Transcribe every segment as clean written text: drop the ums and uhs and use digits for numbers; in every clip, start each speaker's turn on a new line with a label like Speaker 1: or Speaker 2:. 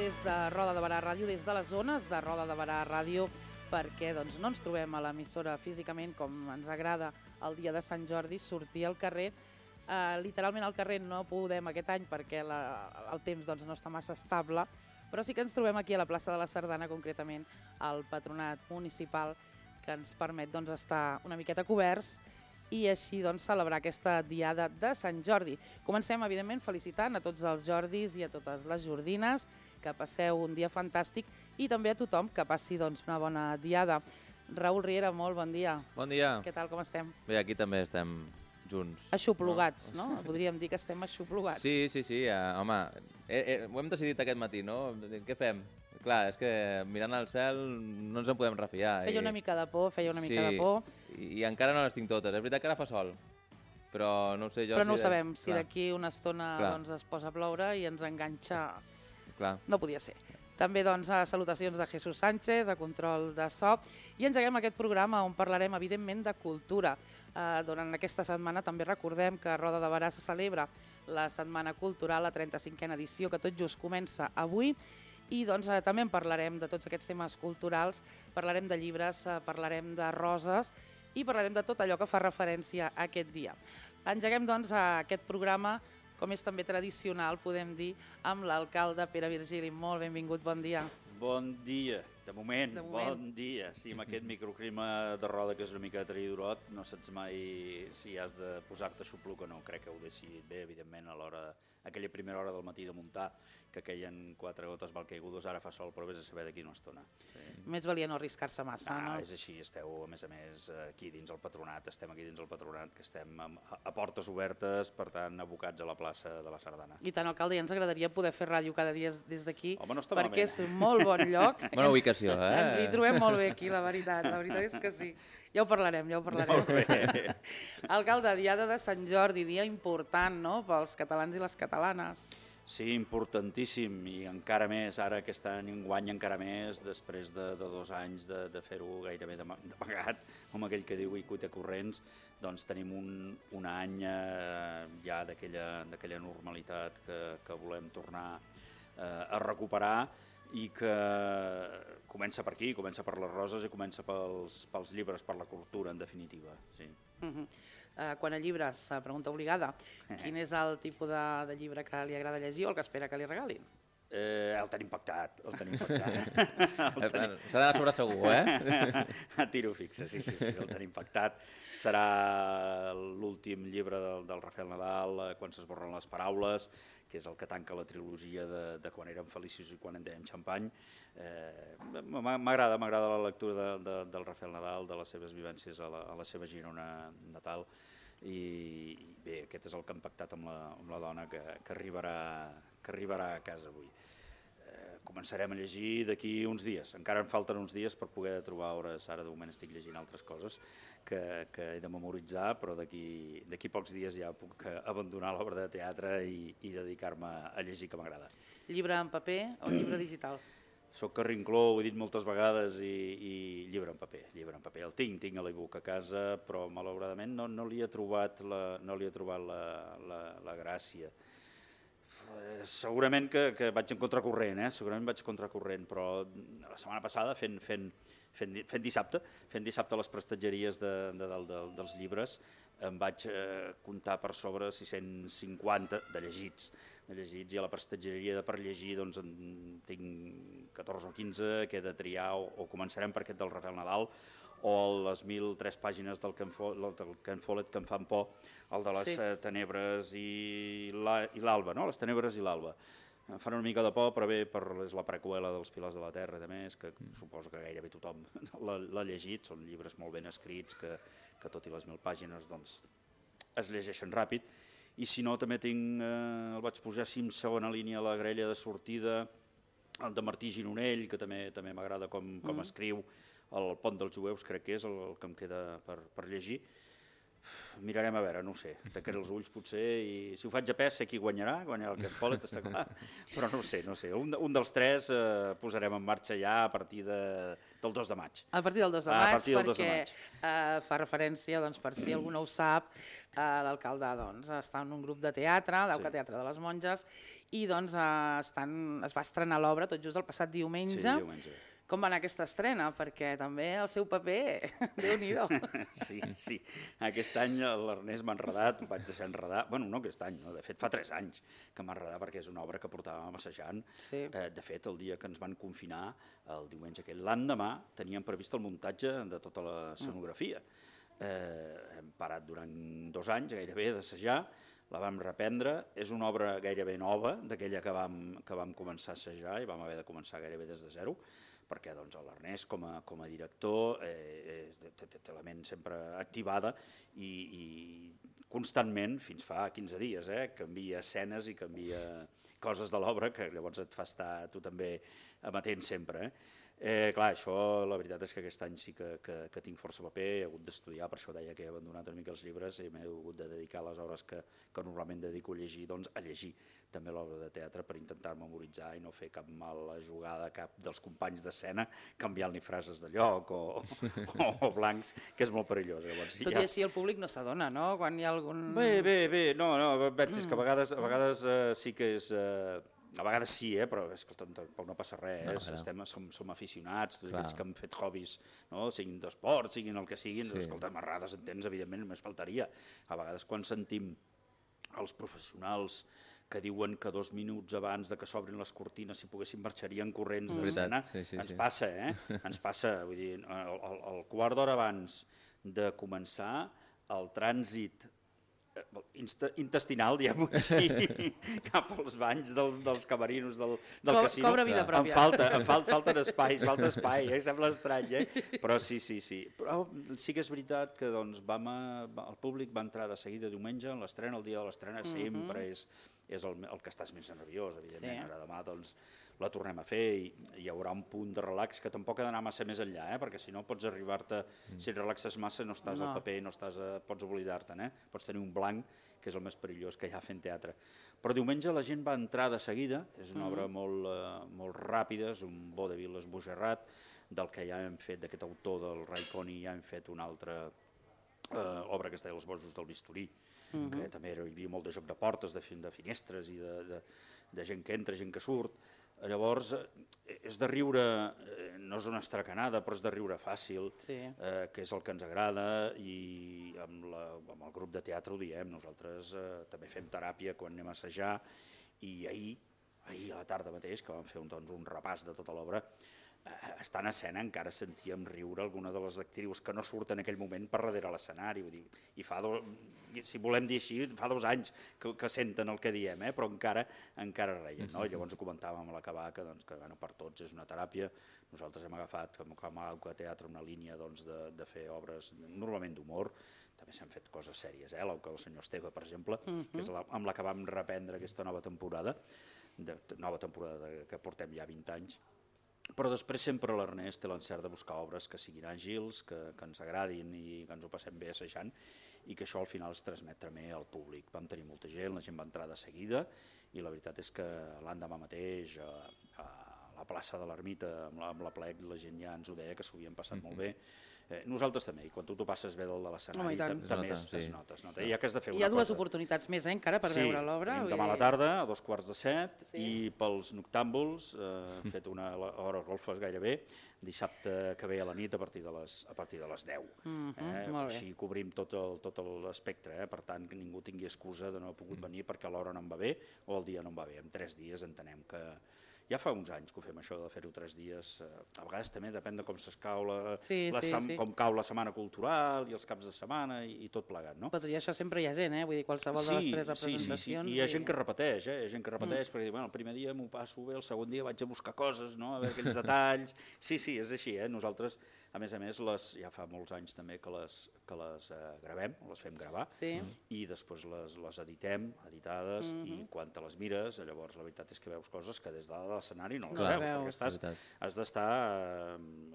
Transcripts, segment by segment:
Speaker 1: des de Roda de Barà Ràdio, des de les zones de Roda de Barà Ràdio, perquè no ens trobem a l'emissora físicament com ens agrada el dia de Sant Jordi, sortir al carrer. Literalment al carrer no podem aquest any perquè el temps no està massa estable, però sí que ens trobem aquí a la plaça de la Sardana, concretament al Patronat Municipal, que ens permet estar una miqueta coberts i així celebrar aquesta diada de Sant Jordi. Comencem, evidentment, felicitant a tots els Jordis i a totes les Jordines, que passeu un dia fantàstic, i també a tothom que passi una bona diada. Raül Riera, molt bon dia.
Speaker 2: Bon dia.
Speaker 1: Què tal, com estem?
Speaker 2: Bé, aquí també estem junts.
Speaker 1: Aixoplugats, no? Podríem dir que estem aixoplugats.
Speaker 2: Sí, home, ho hem decidit aquest matí, no? Què fem? Clar, és que mirant al cel no ens en podem refiar.
Speaker 1: Feia una mica de por, de por.
Speaker 2: I encara no les tinc totes. És veritat que ara fa sol, però no ho sé jo.
Speaker 1: Però no ho sabem, si d'aquí una estona es posa a ploure i ens enganxa...
Speaker 2: Clar.
Speaker 1: No podia ser. També salutacions de Jesús Sánchez, de control de so, i engeguem aquest programa on parlarem evidentment de cultura. Durant aquesta setmana també recordem que a Roda de Barà se celebra la Setmana Cultural, la 35a edició, que tot just comença avui, i també en parlarem de tots aquests temes culturals, parlarem de llibres, parlarem de roses i parlarem de tot allò que fa referència a aquest dia. Engeguem aquest programa, com és també tradicional, podem dir, amb l'alcalde Pere Virgili. Molt benvingut, bon dia.
Speaker 3: Bon dia, de moment, bon dia. Sí, amb aquest microclima de Roda, que és una mica traïdorot, no saps mai si has de posar-te xupluc o no. Crec que ho he decidit bé, evidentment, a l'hora, aquella primera hora del matí de muntar, que queien 4 gotes valcaigudes, ara fa sol, però vés a saber d'aquí una estona.
Speaker 1: Més valia no arriscar-se massa, no?
Speaker 3: És així, esteu, a més, aquí dins el patronat, que estem a portes obertes, per tant, abocats a la plaça de la Sardana.
Speaker 1: I tant, alcalde, ja ens agradaria poder fer ràdio cada dia des d'aquí,
Speaker 3: Home, no està
Speaker 1: perquè
Speaker 3: malament.
Speaker 1: és un molt bon lloc.
Speaker 2: Bona ubicació,
Speaker 1: Ens hi trobem molt bé aquí, la veritat és que sí. Ja ho parlarem.
Speaker 3: Molt bé.
Speaker 1: Alcalde, diada de Sant Jordi, dia important, no?, pels catalans i les catalanes.
Speaker 3: Sí, importantíssim, i encara més, ara aquest any, enguany encara més, després de 2 anys de fer-ho gairebé d'amagat, com aquell que diu i cuita corrents, doncs tenim un any ja d'aquella normalitat que volem tornar a recuperar, i que comença per aquí, comença per les roses i comença pels llibres, per la cultura, en definitiva. Sí.
Speaker 1: Quan a llibres, pregunta obligada, quin és el tipus de llibre que li agrada llegir o el que espera que li regalin?
Speaker 3: El tenim pactat, S'ha
Speaker 2: d'anar sobre segur,
Speaker 3: A tiro fixe, sí, el tenim pactat. Serà l'últim llibre del Rafael Nadal, Quan s'esborren les paraules, que és el que tanca la trilogia de quan érem feliços i quan en dèiem xampany. M'agrada la lectura del Rafael Nadal, de les seves vivències a la seva Girona natal, i bé, aquest és el que hem pactat amb la dona que arribarà a casa avui. Començarem a llegir d'aquí uns dies, encara em falten uns dies per poder trobar hores. Ara de moment estic llegint altres coses que he de memoritzar, però d'aquí pocs dies ja puc abandonar l'obra de teatre i dedicar-me a llegir, que m'agrada.
Speaker 1: Llibre en paper o llibre digital?
Speaker 3: Soc carrincló, ho he dit moltes vegades, i llibre en paper. El tinc a l'e-book a casa, però malauradament no li he trobat la gràcia. Segurament que vaig en contracorrent, però la setmana passada fent dissabte a les prestatgeries dels llibres em vaig comptar per sobre 650 de llegits, i a la prestatgeria per llegir en tinc 14 o 15 que he de triar, o començarem per aquest del Rafael Nadal, o les 1.003 pàgines del Ken Follett que em fan por, el de les tenebres i l'alba, no? Les tenebres i l'alba. Em fan una mica de por, però bé, és la preqüela dels Pilars de la Terra, a més, que suposo que gairebé tothom l'ha llegit. Són llibres molt ben escrits, que tot i les 1.000 pàgines es llegeixen ràpid. I si no, també el vaig posar així en segona línia a la grella de sortida, el de Martí Gironell, que també m'agrada com escriu, el Pont dels Jueus, crec que és el que em queda per llegir. Mirarem a veure, no ho sé, tancaré els ulls potser, i si ho faig a pes sé qui guanyarà el Ken Follett, està clar, però no ho sé. Un dels tres posarem en marxa ja a partir del 2 de maig.
Speaker 1: A partir del 2 de
Speaker 3: A
Speaker 1: maig,
Speaker 3: partir del 2 de
Speaker 1: perquè fa referència, doncs, per si algú no ho sap, l'alcalde doncs, està en un grup de teatre, d'Auca Teatre de les Monges, i doncs, es va estrenar l'obra tot just el passat diumenge.
Speaker 3: Sí, diumenge.
Speaker 1: Com va anar aquesta estrena? Perquè també el seu paper, Déu-n'hi-do.
Speaker 3: Sí. Aquest any l'Ernest m'ha enredat, ho vaig deixar enredar. Bueno, no aquest any, no? De fet fa 3 anys que m'ha enredat perquè és una obra que portàvem assajant.
Speaker 1: Sí.
Speaker 3: De fet, el dia que ens van confinar, el diumenge aquell, l'endemà teníem previst el muntatge de tota la escenografia. Hem parat durant 2 anys gairebé d'assajar, la vam reprendre. És una obra gairebé nova, d'aquella que vam començar a assajar i vam haver de començar gairebé des de zero, perquè doncs, l'Ernest com a director té la ment sempre activada i constantment, fins fa 15 dies, canvia escenes i canvia coses de l'obra que llavors et fa estar tu també amatent sempre. Clar, això la veritat és que aquest any sí que tinc força paper, he hagut d'estudiar, per això deia que he abandonat una mica els llibres i m'he hagut de dedicar les hores que normalment dedico a llegir, doncs a llegir també l'obra de teatre per intentar memoritzar i no fer cap mala jugada a cap dels companys d'escena canviant-li frases de lloc o blancs, que és molt perillós. Llavors,
Speaker 1: Tot i així el públic no s'adona, no? Quan hi ha algun...
Speaker 3: Bé, no, veig que a vegades sí que és... A vegades sí, però escolta, tampoc no passa res, som aficionats, tots aquells que han fet hobbies, no? Siguin d'esport, siguin el que siguin, escolta, marrades entens, evidentment, només faltaria. A vegades quan sentim els professionals que diuen que 2 minuts abans de que s'obrin les cortines, si poguessin, marxarien corrents d'escena, ens passa, ens passa. Vull dir, el quart d'hora abans de començar, el trànsit intestinal, diguem-ho així, cap als banys dels camerinos del casino.
Speaker 1: Cobra vida pròpia.
Speaker 3: Em falten espais, sembla estrany, però sí. Però sí que és veritat que doncs, el públic va entrar de seguida diumenge, en l'estrena, el dia de l'estrena sempre és el que estàs més nerviós, evidentment. Ara demà doncs la tornem a fer i hi haurà un punt de relax que tampoc ha d'anar massa més enllà, perquè si no pots arribar-te, si et relaxes massa no estàs al paper, pots oblidar-te'n, pots tenir un blanc, que és el més perillós que hi ha fent teatre. Però diumenge la gent va entrar de seguida, és una obra molt ràpida, és un vodevil esbojarrat, del que ja hem fet, d'aquest autor del Ray Coney, ja hem fet una altra obra que es deia Els bojos del bisturí, que també hi havia molt de joc de portes, de finestres i de gent que entra, gent que surt. Llavors, és de riure, no és una estracanada, però és de riure fàcil, que és el que ens agrada, i amb el grup de teatre ho diem, nosaltres també fem teràpia quan anem a assajar, i ahir a la tarda mateix, que vam fer un repàs de tota l'obra, estant a escena encara sentíem riure alguna de les actrius que no surten en aquell moment per darrere l'escenari, i si volem dir així, fa 2 anys que senten el que diem, però encara reien. Llavors ho comentàvem a l'acabar, que per tots és una teràpia. Nosaltres hem agafat com a Auca Teatre una línia de fer obres normalment d'humor, també s'han fet coses sèries, l'Auca del senyor Esteve, per exemple, que és amb la que vam reprendre aquesta nova temporada que portem ja 20 anys. Però després sempre l'Ernest té l'encert de buscar obres que siguin àgils, que ens agradin i que ens ho passem bé assajant, i que això al final es transmet també al públic. Vam tenir molta gent, la gent va entrar de seguida, i la veritat és que l'endemà mateix a la plaça de l'Ermita, amb la plec, la gent ja ens ho deia, que s'ho havien passat molt bé. Nosaltres també, i quan tu t'ho passes bé del de l'escenari també es nota. I ja que has de fer una cosa...
Speaker 1: Hi ha 2 oportunitats més encara per veure l'obra.
Speaker 3: Sí, demà a la tarda, a 2:45, i pels noctàmbuls, hem fet una hora golfes gairebé, dissabte que ve a la nit a partir de les 10. Així cobrim tot l'espectre, per tant que ningú tingui excusa de no haver pogut venir perquè l'hora no em va bé o el dia no em va bé. En 3 dies entenem que... Ja fa uns anys que ho fem això de fer-ho 3 dies, a vegades també depèn de com s'escau com cau la setmana cultural i els caps de setmana i tot plegat, no?
Speaker 1: Però tot i això sempre hi ha gent, vull dir, qualsevol de les 3 representacions...
Speaker 3: Sí, i hi ha gent que repeteix, perquè el primer dia m'ho passo bé, el segon dia vaig a buscar coses, a veure aquells detalls... Sí, és així, nosaltres, a més, ja fa molts anys també que les gravem, les fem gravar, i després les editem, editades, i quan te les mires, llavors la veritat és que veus coses que des de l'escenari no les veus, perquè has d'estar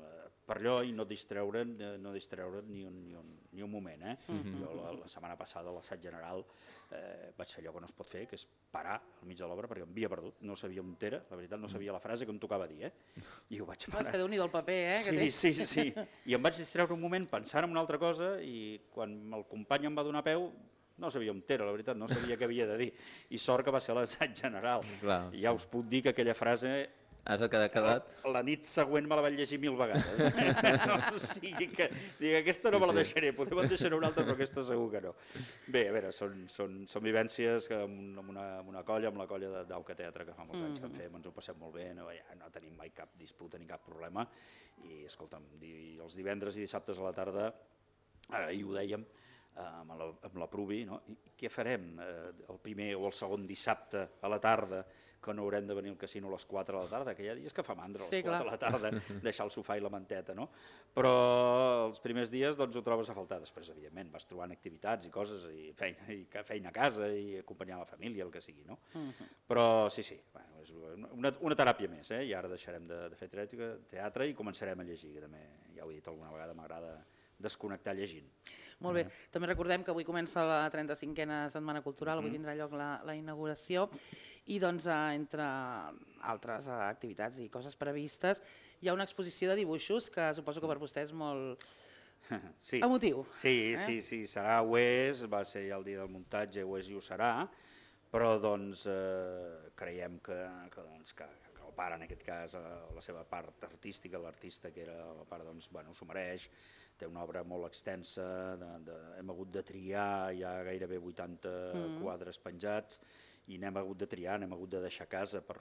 Speaker 3: per allò i no distreure'n ni un moment. Jo la setmana passada a l'assaig general vaig fer allò que no es pot fer, que és parar al mig de l'obra, perquè m'havia perdut, no sabia on era, la veritat no sabia la frase que em tocava dir, i ho vaig parar.
Speaker 1: És que Déu-n'hi-do el paper,
Speaker 3: Sí, i em vaig distreure un moment pensant en una altra cosa i quan el company em va donar peu no sabia on era, la veritat, no sabia què havia de dir. I sort que va ser l'assaig general. I ja us puc dir que aquella frase...
Speaker 2: És el que ha quedat?
Speaker 3: La nit següent me la vaig llegir 1000 vegades. O sigui que aquesta no me la deixaré, podem en deixar una altra, però aquesta segur que no. Bé, a veure, són vivències que amb una colla, amb la colla d'Auca Teatre, que fa molts anys que en fem, ens ho passem molt bé, no tenim mai cap disputa ni cap problema. I, escolta'm, els divendres i dissabtes a la tarda, ahir ho dèiem, amb la Pruvi, no? I què farem el primer o el segon dissabte a la tarda que no haurem de venir al casino a les 4 de la tarda, que hi ha dies que fa mandra a les 4 de la tarda deixar el sofà i la manteta, no? Però els primers dies doncs ho trobes a faltar. Després, evidentment, vas trobant activitats i coses, i feina a casa i acompanyar la família, el que sigui, no? Però sí, bueno, és una teràpia més, i ara deixarem de fer teatre i començarem a llegir, que també, ja ho he dit alguna vegada, m'agrada desconnectar llegint.
Speaker 1: Molt bé. També recordem que avui comença la 35a Setmana Cultural, avui tindrà lloc la inauguració i doncs entre altres activitats i coses previstes hi ha una exposició de dibuixos que suposo que per vostè és molt emotiu.
Speaker 3: Sí, serà o és, va ser el dia del muntatge, o és i ho serà, però doncs creiem que el pare, en aquest cas, la seva part artística, l'artista que era la part, doncs, bueno, s'ho mereix, té una obra molt extensa, hem hagut de triar, hi ha gairebé 80 quadres penjats, i n'hem hagut de triar, n'hem hagut de deixar a casa per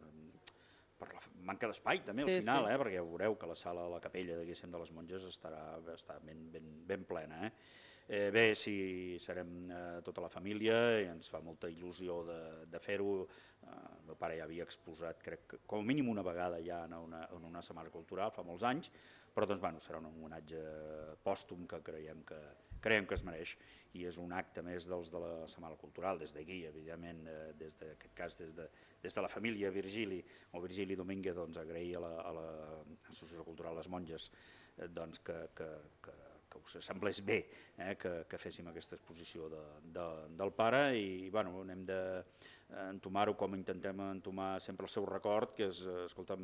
Speaker 3: la manca d'espai també al final, perquè ja veureu que la sala de la capella de les Monges està ben plena. Bé, sí, serem tota la família i ens fa molta il·lusió de fer-ho. El meu pare ja havia exposat, crec que com a mínim una vegada ja en una setmana cultural, fa molts anys, però doncs, bueno, serà un homenatge pòstum que creiem que es mereix i és un acte més dels de la Setmana Cultural, des d'aquí, evidentment, d'aquest cas, des de la família Virgili Domínguez, doncs, agrair a l'Associació Cultural Les Monges doncs, que us semblés bé que féssim aquesta exposició del pare i bueno, hem d'entomar-ho com intentem entomar sempre el seu record, que és, escolta'm,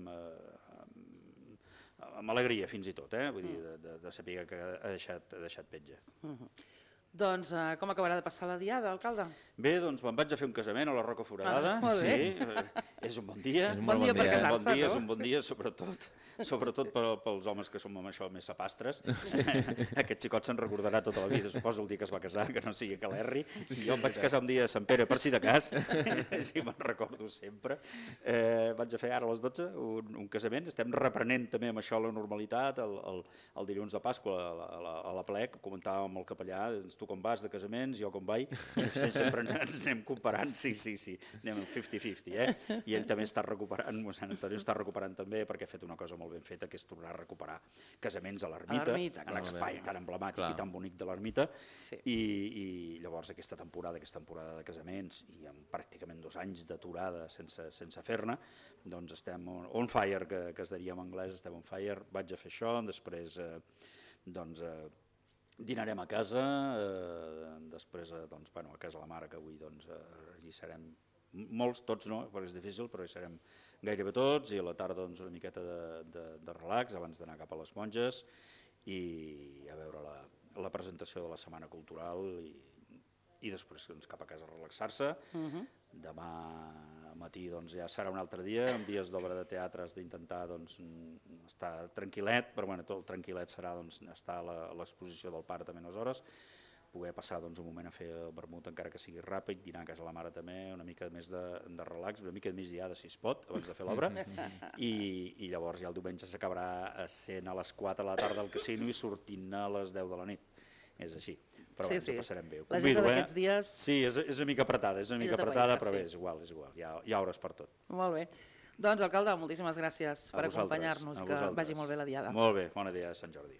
Speaker 3: amb alegria fins i tot, vull dir, de saber que ha deixat petja.
Speaker 1: Doncs com acabarà de passar la diada, alcalde?
Speaker 3: Bé, doncs me'n vaig a fer un casament a la Roca Foradada.
Speaker 1: Sí,
Speaker 3: és un bon dia.
Speaker 1: Bon dia per casar-se, no?
Speaker 3: És un bon dia, sobretot pels homes que som amb això més sapastres. Aquest xicot se'n recordarà tota la vida, suposo el dia que es va casar, que no sigui que l'erri. Jo em vaig casar un dia a Sant Pere, per si de cas, si me'n recordo sempre. Vaig a fer ara a les 12 un casament. Estem reprenent també amb això la normalitat. El dilluns de Pasqua a la plec comentàvem amb el capellà, tu com vas de casaments, jo com vaig, sempre ens anem comparant, sí, anem 50-50, i ell també està recuperant, Sant Antoni està recuperant també, perquè ha fet una cosa molt ben feta, que és tornar a recuperar casaments a l'ermita, en l'espai tan emblemàtic i tan bonic de l'ermita, i llavors aquesta temporada de casaments, i amb pràcticament 2 anys d'aturada sense fer-ne, doncs estem on fire, que es diria en anglès, estem on fire, vaig a fer això, després doncs dinarem a casa, després doncs, bueno, a casa la mare, que avui doncs, hi serem molts, tots no, perquè és difícil, però hi serem gairebé tots, i a la tarda doncs, una miqueta de relax abans d'anar cap a les Monges i a veure la presentació de la Setmana Cultural i després doncs, cap a casa a relaxar-se. Demà matí doncs, ja serà un altre dia, amb dies d'obra de teatre has d'intentar doncs, estar tranquil·let, però bueno, tot el tranquil·let serà doncs, estar a l'exposició del pare també unes hores, poder passar doncs, un moment a fer el vermut encara que sigui ràpid, dinar a casa la mare també, una mica més de relax, una mica més diada si es pot, abans de fer l'obra, i llavors ja el diumenge s'acabarà sent a les 4 de la tarda al casino i sortint a les 10 de la nit. És així, però ens ho passarem bé.
Speaker 1: La agenda d'aquests dies...
Speaker 3: Sí, és una mica apretada, però bé, és igual, hi ha hores per tot.
Speaker 1: Molt bé. Doncs, alcalde, moltíssimes gràcies per acompanyar-nos, que vagi molt bé la diada.
Speaker 3: Molt bé, bona dia, Sant Jordi.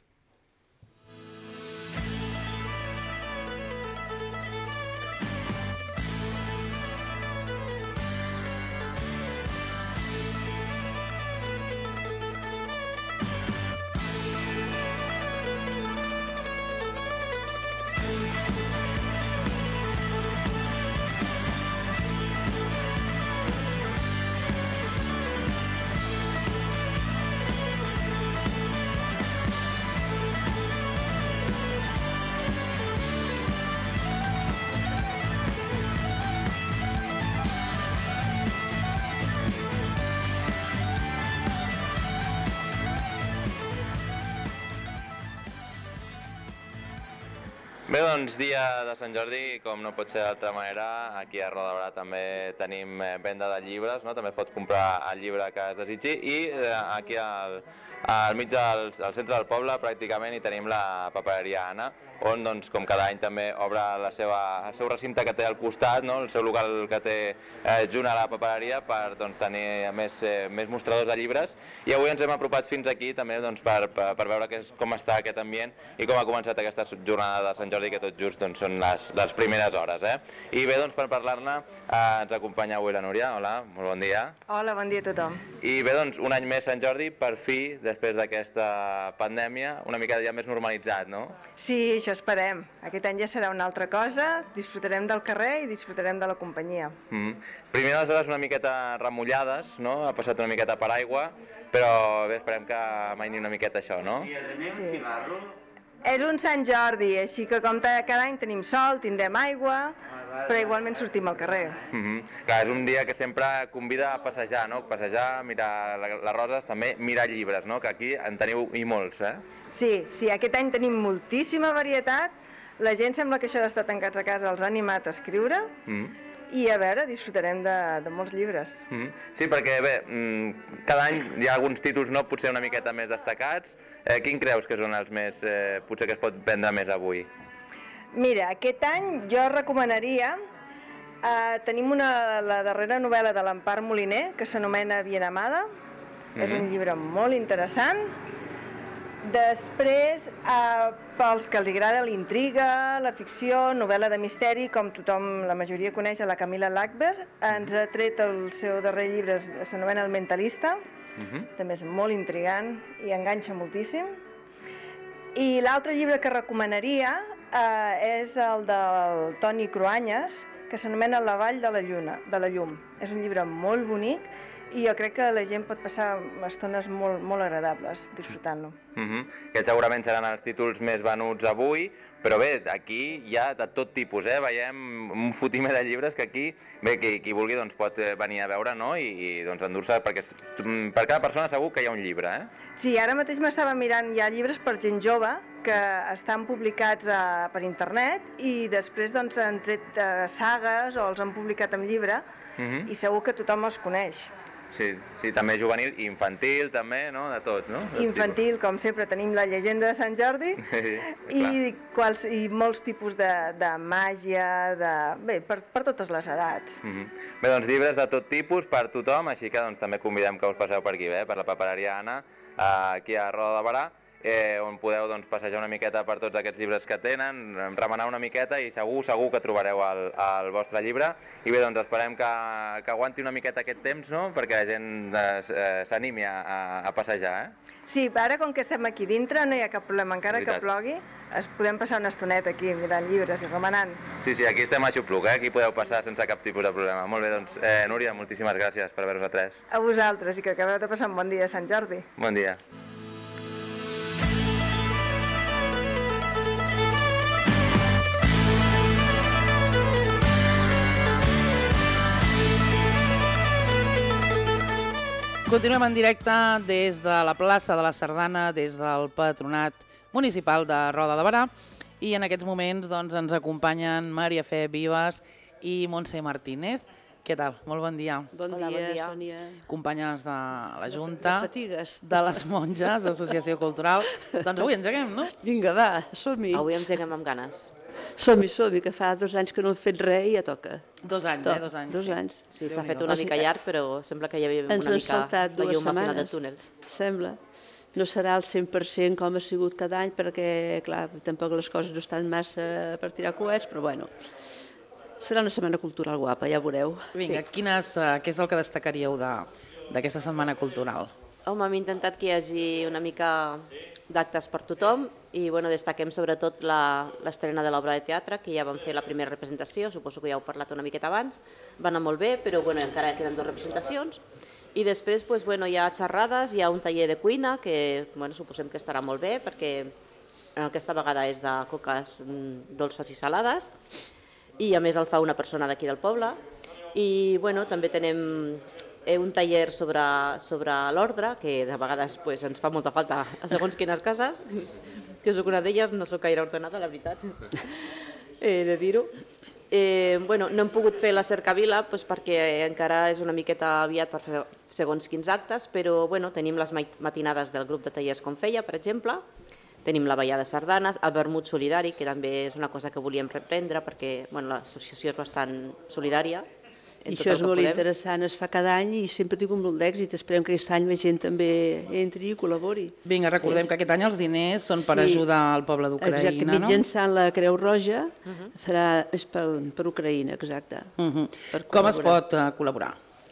Speaker 2: Bé, doncs, dia de Sant Jordi, com no pot ser d'altra manera, aquí a Roda de Barà també tenim venda de llibres, no? També es pot comprar el llibre que es desitgi i aquí al mig del centre del poble pràcticament hi tenim la papereria Anna, on, doncs, com cada any també obre el seu recinte que té al costat, no? El seu local que té junt a la papereria per doncs, tenir més mostradors de llibres, i avui ens hem apropat fins aquí també doncs, per veure com està aquest ambient i com ha començat aquesta jornada de Sant Jordi, que tot just doncs, són les primeres hores. I bé, doncs, per parlar-ne ens acompanya avui la Núria. Hola, molt bon dia.
Speaker 4: Hola, bon dia a tothom.
Speaker 2: I bé, doncs, un any més Sant Jordi, per fi, després d'aquesta pandèmia, una mica ja més normalitzat, no?
Speaker 4: Sí, això esperem. Aquest any ja serà una altra cosa, disfrutarem del carrer i disfrutarem de la companyia.
Speaker 2: Primer les hores una miqueta remullades, no? Ha passat una miqueta per aigua, però bé, esperem que amaini una miqueta això, no?
Speaker 4: Sí. És un Sant Jordi, així que com cada any tenim sol, tindrem aigua, però igualment sortim al carrer.
Speaker 2: Clar, és un dia que sempre convida a passejar, no? Passejar, mirar les roses, també mirar llibres, no? Que aquí en teniu i molts,
Speaker 4: Sí, aquest any tenim moltíssima varietat. La gent sembla que això d'estar tancats a casa els ha animat a escriure i a veure, disfrutarem de molts llibres.
Speaker 2: Sí, perquè bé, cada any hi ha alguns títols no, potser una miqueta més destacats. Quin creus que són els més, potser que es pot vendre més avui?
Speaker 4: Mira, aquest any jo recomanaria, tenim la darrera novel·la de l'Empar Moliner, que s'anomena Bien amada, és un llibre molt interessant. Després, pels que els agrada l'intriga, la ficció, novel·la de misteri, com tothom, la majoria coneix, la Camila Lackberg, ens ha tret el seu darrer llibre, s'anomena El mentalista, també és molt intrigant i enganxa moltíssim. I l'altre llibre que recomanaria és el del Toni Cruanyes, que s'anomena La vall de la llum. És un llibre molt bonic i jo crec que la gent pot passar estones molt agradables disfrutant-lo.
Speaker 2: Aquests segurament seran els títols més venuts avui, però bé, aquí hi ha de tot tipus, veiem un fotimer de llibres que aquí, bé, qui vulgui doncs, pot venir a veure, no? I doncs endur-se, perquè per cada persona segur que hi ha un llibre,
Speaker 4: Sí, ara mateix m'estava mirant, hi ha llibres per gent jove que estan publicats per internet i després doncs han tret sagues o els han publicat en llibre i segur que tothom els coneix.
Speaker 2: Sí, també juvenil i infantil, també, no? De tot, no?
Speaker 4: Infantil, com sempre, tenim la llegenda de Sant Jordi i molts tipus de màgia, bé, per totes les edats.
Speaker 2: Bé, doncs llibres de tot tipus, per tothom, així que també convidem que us passeu per aquí, per la papereria Anna, aquí a Roda de Barà, on podeu passejar una miqueta per tots aquests llibres que tenen, remenar una miqueta i segur que trobareu el vostre llibre. I bé, doncs esperem que aguanti una miqueta aquest temps, no?, perquè la gent s'animi a passejar,
Speaker 4: Sí, ara com que estem aquí dintre no hi ha cap problema, encara que plogui, podem passar una estoneta aquí mirant llibres i remenant.
Speaker 2: Sí, aquí estem a Xupluc, aquí podeu passar sense cap tipus de problema. Molt bé, doncs, Núria, moltíssimes gràcies per haver-vos atès.
Speaker 4: A vosaltres, i que acabeu de passar un bon dia a Sant Jordi.
Speaker 2: Bon dia.
Speaker 1: Continuem en directe des de la plaça de la Sardana, des del Patronat Municipal de Roda de Barà, i en aquests moments ens acompanyen Maria Fe Vives i Montse Martínez. Què tal? Molt bon dia.
Speaker 5: Bon dia, Sònia.
Speaker 1: Companyes de la Junta,
Speaker 5: de fatigues,
Speaker 1: de les monges, Associació Cultural. Doncs avui engeguem, no?
Speaker 5: Vinga, va, som-hi.
Speaker 6: Avui engeguem amb ganes.
Speaker 5: Som-hi, que fa 2 anys que no hem fet res i ja toca.
Speaker 1: 2 anys, 2 anys.
Speaker 5: 2 anys.
Speaker 6: Sí, s'ha fet una mica llarg, però sembla que hi havia una mica la llum al final del túnel.
Speaker 5: Sembla. No serà al 100% com ha sigut cada any, perquè, clar, tampoc les coses no estan massa per tirar coets, però bueno, serà una setmana cultural guapa, ja veureu.
Speaker 1: Vinga, què és el que destacaríeu d'aquesta setmana cultural?
Speaker 6: Home, hem intentat que hi hagi una mica d'actes per tothom i destaquem sobretot l'estrena de l'obra de teatre, que ja vam fer la primera representació, suposo que ja heu parlat una miqueta abans, va anar molt bé, però encara queden 2 representacions. I després hi ha xerrades, hi ha un taller de cuina, que suposem que estarà molt bé, perquè aquesta vegada és de coques dolces i salades, i a més el fa una persona d'aquí del poble. I també tenim un taller sobre l'ordre, que de vegades ens fa molta falta a segons quines cases, que sóc una d'elles, no sóc gaire ordenada, la veritat, he de dir-ho. No hem pogut fer la cercavila perquè encara és una miqueta aviat per fer segons quins actes, però tenim les matinades del grup de tallers com feia, per exemple, tenim la ballada de sardanes, el vermut solidari, que també és una cosa que volíem reprendre perquè l'associació és bastant solidària.
Speaker 5: I això és molt interessant, es fa cada any i sempre ha tingut molt d'èxit. Esperem que aquest any més gent també entri i col·labori.
Speaker 1: Vinga, recordem que aquest any els diners són per ajudar al poble d'Ucraïna, no?
Speaker 5: Exacte, mitjançant la Creu Roja, és per Ucraïna, exacte.
Speaker 1: Com es pot col·laborar?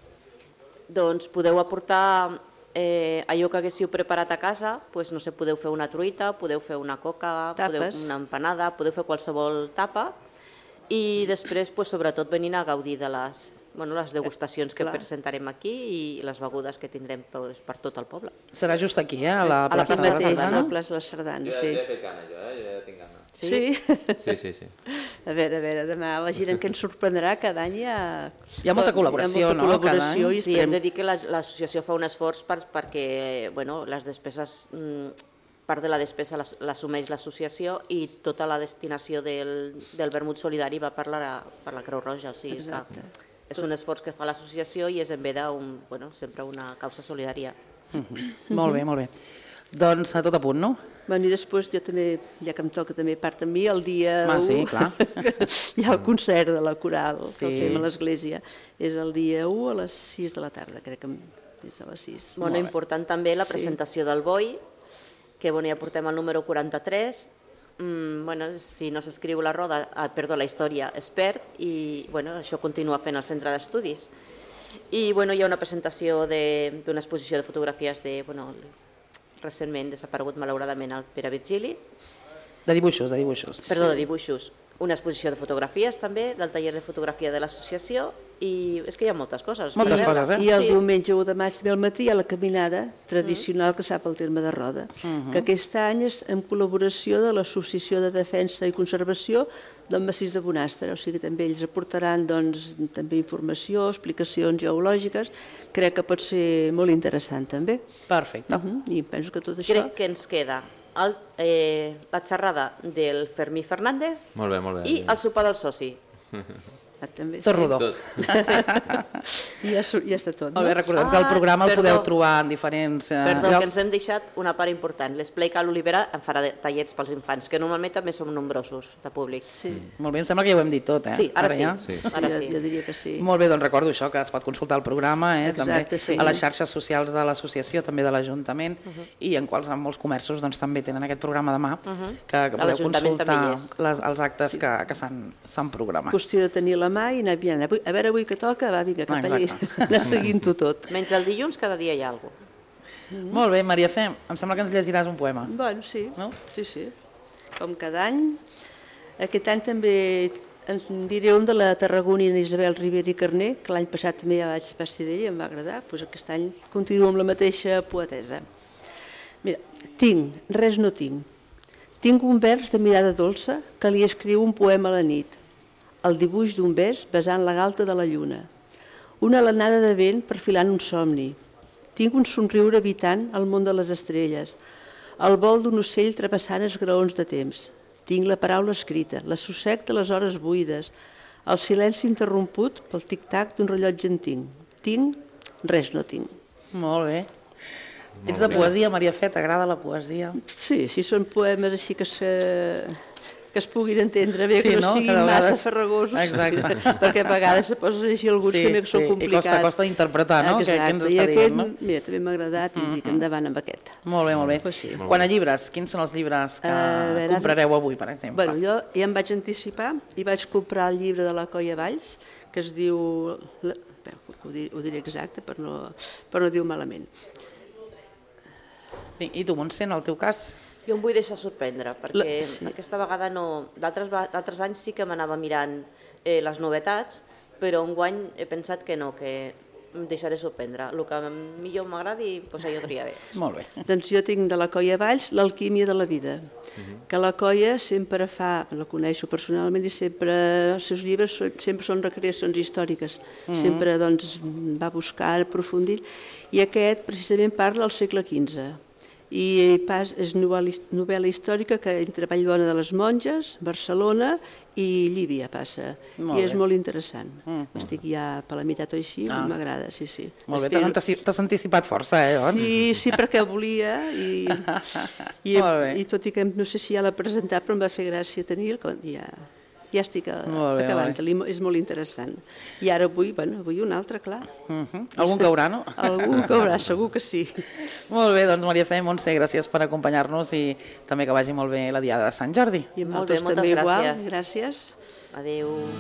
Speaker 6: Doncs podeu aportar allò que haguéssiu preparat a casa, podeu fer una truita, podeu fer una coca, una empanada, podeu fer qualsevol tapa, i després, sobretot, venint a gaudir de les degustacions que presentarem aquí i les begudes que tindrem per tot el poble.
Speaker 1: Serà just aquí, a la plaça de la Sardana?
Speaker 5: A la plaça de la Sardana, sí.
Speaker 2: Jo he fet gana, jo ja tinc gana.
Speaker 5: Sí?
Speaker 2: Sí.
Speaker 5: A veure, demà la gent que ens sorprendrà, cada any hi ha
Speaker 1: molta col·laboració, no?
Speaker 6: Sí, hem de dir que l'associació fa un esforç perquè les despeses, part de la despesa l'assumeix l'associació i tota la destinació del vermut solidari va per la Creu Roja, o sigui que és un esforç que fa l'associació i és en ve sempre una causa solidària.
Speaker 1: Molt bé. Doncs a tot a punt, no?
Speaker 5: I després jo també, ja que em toca també part amb mi, el dia 1
Speaker 1: sí, clar.
Speaker 5: Hi ha el concert de la coral que el fem a l'església. És el dia 1 a les 6 de la tarda, crec que és a les 6.
Speaker 6: Important també la presentació del boi, que ja portem el número 43, si no s'escriu la història es perd i això continua fent el centre d'estudis. I hi ha una presentació d'una exposició de fotografies recentment desaparegut malauradament el Pere Virgili.
Speaker 1: De dibuixos.
Speaker 6: Perdó, de dibuixos. Una exposició de fotografies també, del taller de fotografia de l'associació, i és que hi ha moltes coses.
Speaker 5: I el diumenge 1 de maig també al matí hi ha la caminada tradicional que es fa pel terme de Roda, que aquest any és en col·laboració de l'Associació de Defensa i Conservació del Massís de Bonastre, o sigui que també ells aportaran també informació, explicacions geològiques, crec que pot ser molt interessant també.
Speaker 1: Perfecte.
Speaker 5: I penso que tot això...
Speaker 6: Crec que ens queda la xerrada del Fermí Fernández i el sopar del soci.
Speaker 1: Tot rodó.
Speaker 5: Ja està tot.
Speaker 1: Molt bé, recordem que el programa el podeu trobar en diferents
Speaker 6: Perdó,
Speaker 1: llocs.
Speaker 6: que ens hem deixat una part important. L'Esplai que l'Olivera en farà tallets pels infants, que normalment també som nombrosos de públic.
Speaker 1: Molt bé, em sembla que ja ho hem dit tot, eh?
Speaker 6: Sí, ara sí.
Speaker 5: Jo diria que sí.
Speaker 1: Molt bé, doncs recordo això, que es pot consultar el programa, també a les xarxes socials de l'associació, també de l'Ajuntament, i en molts comerços també tenen aquest programa demà, que podeu consultar els actes que s'han programat.
Speaker 5: Qüestió de tenir la mà i anar aviant. A veure, avui que toca, va, vinga, cap allà, anar seguint-ho tot.
Speaker 6: Menys el dilluns, cada dia hi ha alguna cosa.
Speaker 1: Molt bé, Maria Fe, em sembla que ens llegiràs un poema.
Speaker 5: Bueno, sí, sí. Com cada any. Aquest any també ens diré un de la tarragonina Isabel Ribera i Carner, que l'any passat també ja vaig ser d'ella i em va agradar, doncs aquest any continuo amb la mateixa poetessa. Mira, res no tinc. Tinc un vers de mirada dolça que li escriu un poema a la nit. El dibuix d'un vers besant la galta de la lluna. Una alenada de vent perfilant un somni. Tinc un somriure habitant al món de les estrelles. El vol d'un ocell travessant els graons de temps. Tinc la paraula escrita, l'assossec de les hores buides, el silenci interromput pel tic-tac d'un rellotge antic. Res no tinc.
Speaker 1: Molt bé. Ets de poesia, Maria Fe, t'agrada la poesia?
Speaker 5: Sí, són poemes així que es puguin entendre bé, que no siguin massa farragosos, perquè a vegades se posa a llegir alguns també que són complicats.
Speaker 1: I costa d'interpretar, no?
Speaker 5: Exacte, i aquest, mira, també m'ha agradat i dic endavant amb aquest.
Speaker 1: Molt bé. Quant a llibres, quins són els llibres que comprareu avui, per exemple?
Speaker 5: Bueno, jo ja em vaig anticipar i vaig comprar el llibre de la Coia Valls, que es diu... Ho diré exacte per no dir-ho malament.
Speaker 1: I tu, Montse, en el teu cas?
Speaker 6: Jo em vull deixar sorprendre, perquè aquesta vegada no... D'altres anys sí que m'anava mirant les novetats, però enguany he pensat que no, que em deixaré sorprendre. El que millor m'agradi, doncs jo triaré.
Speaker 1: Molt bé.
Speaker 5: Doncs jo tinc de la Coia Valls l'alquímia de la vida, que la Coia sempre fa, la coneixo personalment, i sempre els seus llibres sempre són recreacions històriques, sempre va buscar, aprofundir, i aquest precisament parla del segle XV. i és novel·la històrica que entre Vallbona de les Monges, Barcelona i Llívia passa. I és molt interessant. Estic ja per la meitat o així, m'agrada, sí, sí.
Speaker 1: Molt bé, t'has anticipat força, doncs?
Speaker 5: Sí, perquè volia i tot i que no sé si ja l'ha presentat, però em va fer gràcia tenir-lo, ja estic acabant, és molt interessant. I ara vull un altre, clar.
Speaker 1: Algun caurà, no?
Speaker 5: Algun caurà, segur que sí.
Speaker 1: Molt bé, doncs Maria Fe i Montse, gràcies per acompanyar-nos i també que vagi molt bé la Diada de Sant Jordi.
Speaker 5: I a vosaltres també igual, gràcies.
Speaker 6: Adéu.